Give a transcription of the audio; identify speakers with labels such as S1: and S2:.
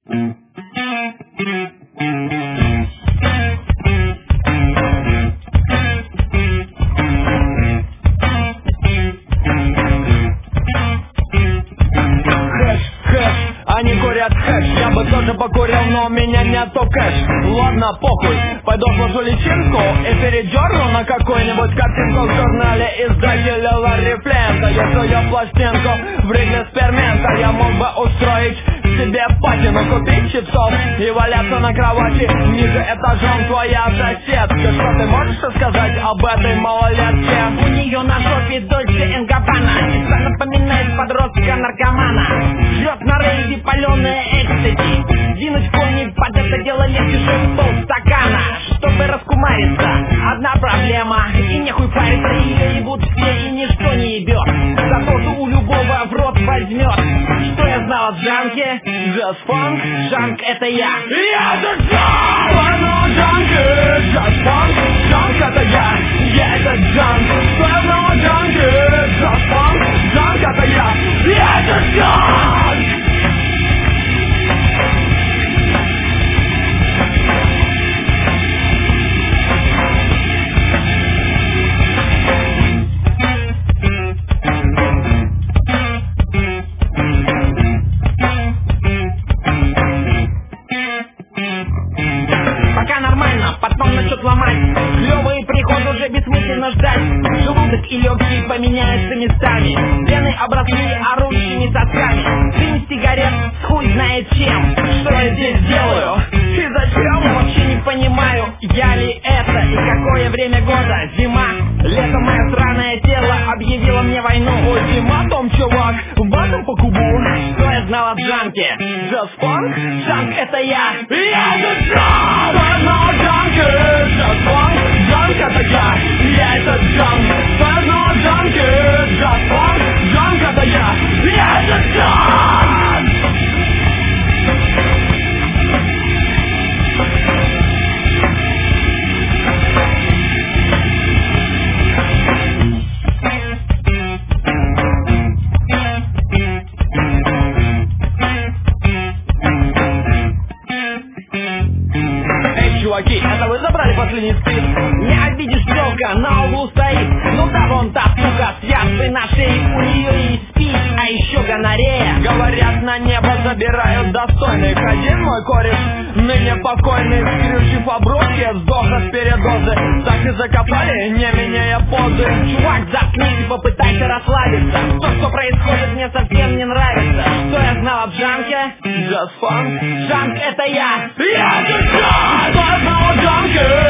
S1: Они курят хэш, я бы тоже покурил, но у меня нету кэш. Ладно, похуй, пойду сложу личинку и передерну на какую-нибудь картинку в журнале издателя Ларри Флинта. Если я пластинку в риге эксперимента, я мог бы устроить себе патину, купить чипсов и валяться на кровати ниже этажом. Твоя соседка, что ты можешь сказать об этой малолетке?
S2: У нее на жопе Дольче энд Габбана, чисто напоминает подростка-наркомана. Жрет на рейде паленые экстази, двинуть кони под это дело легче, чем полстакана. Чтобы раскумариться, одна проблема, и нехуй париться, ее ебут все и ничто не ебет. Зато что у любого в рот возьмет. Что я знал о джанке?
S1: Just funk,
S2: Джанк это я.
S1: Я это джанк! Порно джанки, just funk, джанк это я это джанк! Порно джанки, just funk, джанк это я это джанк!
S2: Пока нормально, потом начнет ломать. Клевый приход уже бессмысленно ждать. Желудок и легкие поменяются местами. Вены обросли орущими сосками. Дым сигарет с хуй знает чем. Что я здесь делаю? И зачем? Вообще не понимаю, я ли это и какое время года. Зима, лето, мое сраное тело объявило мне войну.
S1: Ой, зима, там чувак, ватом по кубу.
S2: Что я знал о джанке?
S1: Just funk,
S2: Джанк это я
S1: это джанк! Порно джанки, just funk, джанк это я это джанк! Порно джанки, just funk, джанк это я это джанк! Чуваки, это вы забрали последний спит?
S2: Не обидишь, телка на углу стоит. Ну да, вон та сука с язвой на шее. У нее есть спич, а еще гонорея.
S1: Говорят, на небо забирают достойных. Один мой кореш, ныне покойный, скрючив обрубки, сдох от передозы. Так и закопали, не меняя позы.
S2: Чувак, заткнись и попытайся расслабиться. То, что происходит, мне совсем не нравится. Что я знал о джанке?
S1: Just funk,
S2: Джанк это я
S1: это джанк! Порно джанки,